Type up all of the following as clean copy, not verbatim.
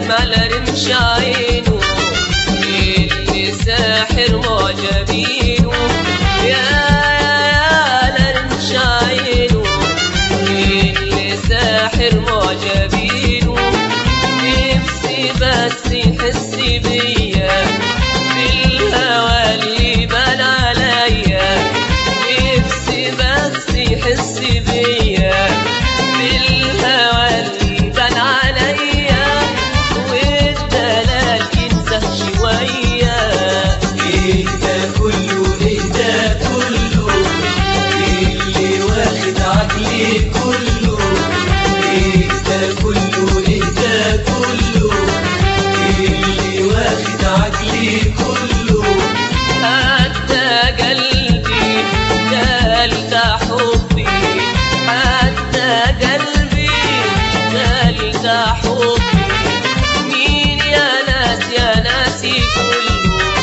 على رمش عينه اللي ساحر معجبينه، يا على رمش عينه اللي ساحر معجبينه. نفسي بس يحس بيا بالهوى اللي بان عليا، نفسي بس يحس بيا بالهوى اللي بان عليا، والدلال ينسى شوية. اهدى كله اهدى كله اللي واخد عقلي كله، اهدى كله اهدى كله اللي واخد عقلي كله. حتى قلبي قال ده حبي، حتى قلبي قال ده حبي. مين يا ناس يا ناس كله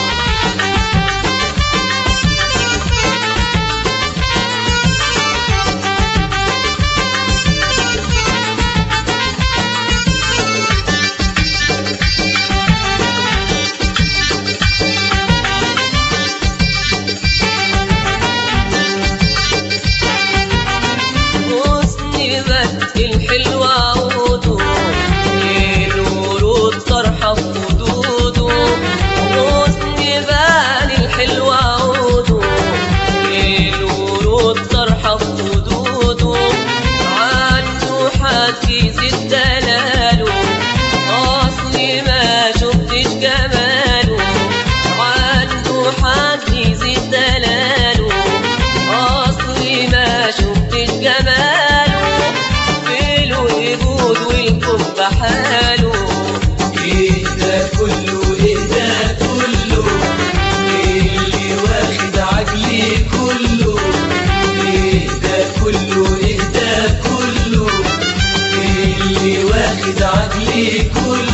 الحلوة عوده ليل ورود طرحة في خدوده، حسن بالي الحلوة عوده ليل ورود طرحة في خدوده. عنده حد يزيد دلاله أصلي ما شفتش جماله، عنده حد يزيد دلاله أصلي ما شفتش جماله. والكون بحاله اهدى كله اهدى كله اللي واخد عقلي كله، اهدى كله اهدى كله اللي واخد عقلي كله.